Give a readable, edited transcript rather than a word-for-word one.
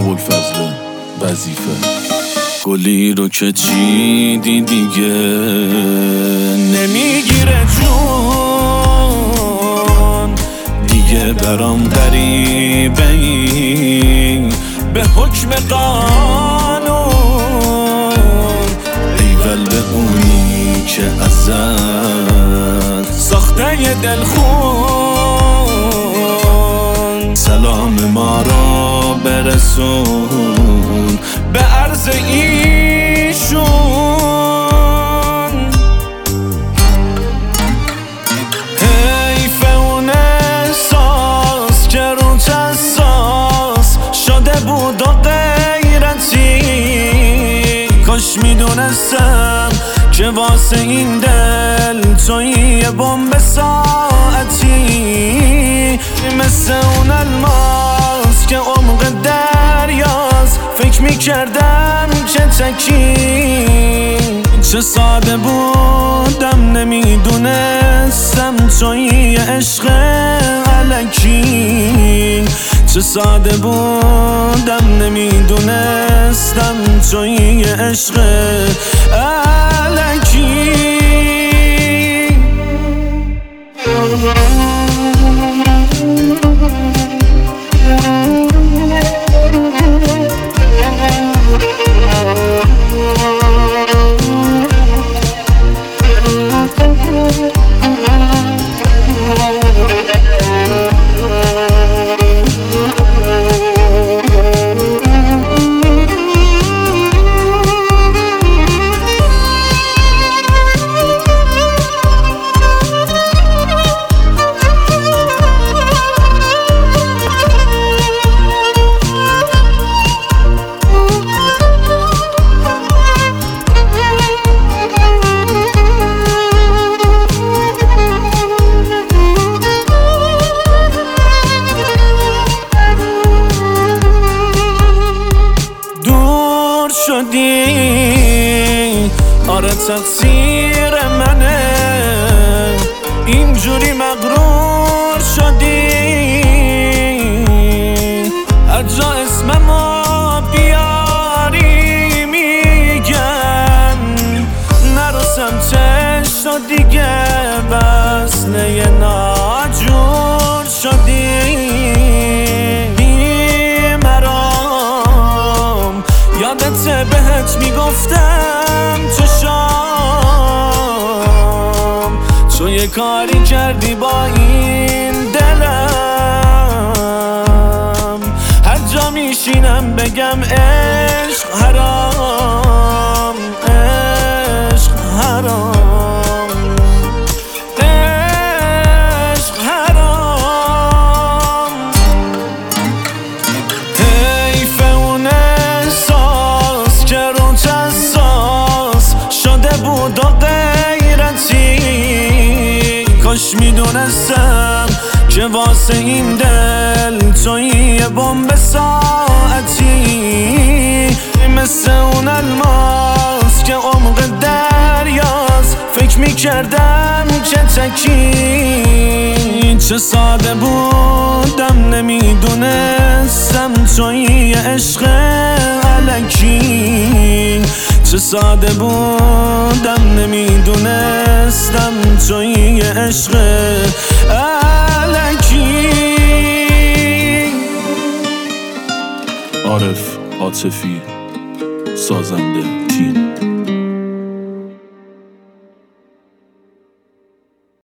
ابوالفضل وظیفه. گلی رو که چیدی دیگه نمیگیره جون، دیگه برام غریبه ای به حکم قانون. ایول به اونی که ازت ساخته ی دلخون، سلام ما رو برسون به عرض ایشون. حیف اون احساس که روت اساس شده بود و غیرتی، کاش میدونستم که واسه این دل تویی یه بمب ساعتی. مثل اون الماس که عمق دریاست، فکر میکردم که تکی. چه ساده بودم نمیدونستم تویی عشق الکی. چه ساده بودم نمیدونستم تویی عشق الکی. آره تقصیر منه اینجوری مغرور شدی. هر جا اسممو بیاری میگن نرو سمتش تو دیگه، وصله ناجور شدی. بیمرام یادت بهت میگفتم تو شام، تو یه کاری کردی با این دلم. هر جا میشینم بگم عشق حرام، عشق حرام، عشق حرام. حیف اون احساس که روت اساس شده بود و غیرتی، کاش میدونستم که واسه این دل تویی یه بمب ساعتی. مثل اون الماس که عمق دریاست، فکر میکردم که تکی. چه ساده بودم نمیدونستم تویی عشق الکی. چه ساده بودم نمیدونستم تویی عشق الکی. عارف عاطفی، سازنده تیم.